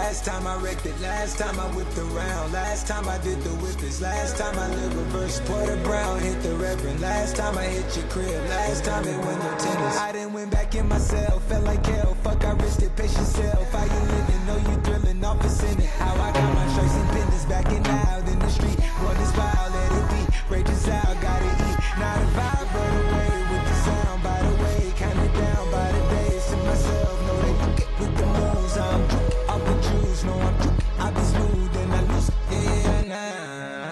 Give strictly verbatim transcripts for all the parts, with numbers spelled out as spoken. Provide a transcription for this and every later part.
Last time I wrecked it, last time I whipped around, last time I did the whippets, last time I lived reverse. Porter Brown hit the reverend, last time I hit your crib, last time it went no tennis. I done went back in myself, felt like hell, fuck I risked it, pace yourself. How you living, know you thrilling, office in it. How I got my shirts and pendants backing out in the street. Run this wild, let it be, rages out, gotta eat. Not a vibe, but away with the sound, by the way, count it down by the days to myself. Know they look it with the moves, I'm drunk, I've been juice, no I'm drunk, I be smooth and I lose, yeah, nah.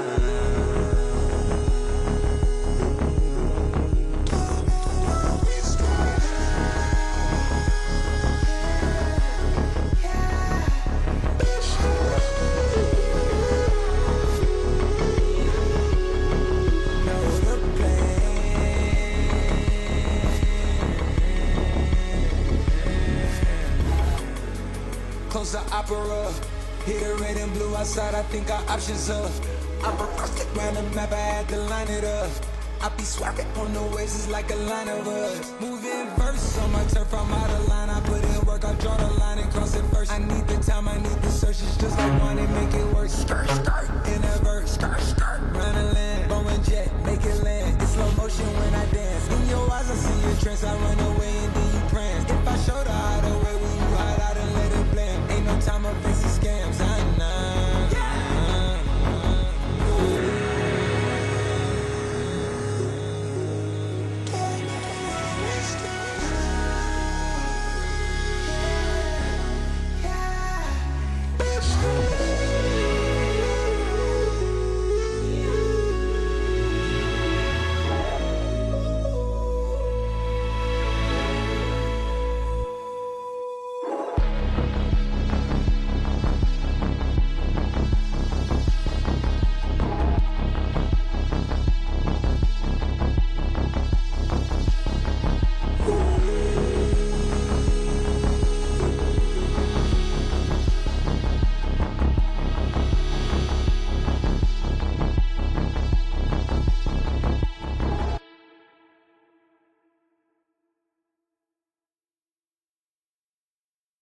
Close the opera, hit a red and blue outside, I think our options up. I'm reversed around the map, I had to line it up. I be swapping on the waves, it's like a line of us. Moving verse on my turf, I'm out of line. I put in work, I draw the line and cross it first. I need the time, I need the search, it's just like one and make it work. Skirt, skirt, in a verse, skirt, skirt, run a land, Boeing jet, make it land. It's slow motion when I dance. In your eyes, I see your trance, I run away and